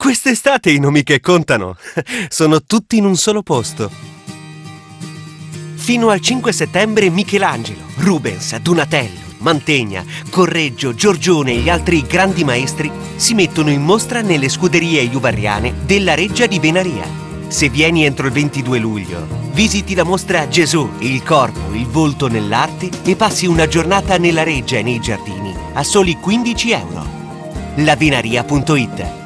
Quest'estate i nomi che contano sono tutti in un solo posto. Fino al 5 settembre Michelangelo, Rubens, Donatello, Mantegna, Correggio, Giorgione e gli altri grandi maestri si mettono in mostra nelle scuderie juvarriane della Reggia di Venaria. Se vieni entro il 22 luglio, visiti la mostra Gesù, il corpo, il volto nell'arte e passi una giornata nella Reggia e nei giardini a soli 15 euro. Lavenaria.it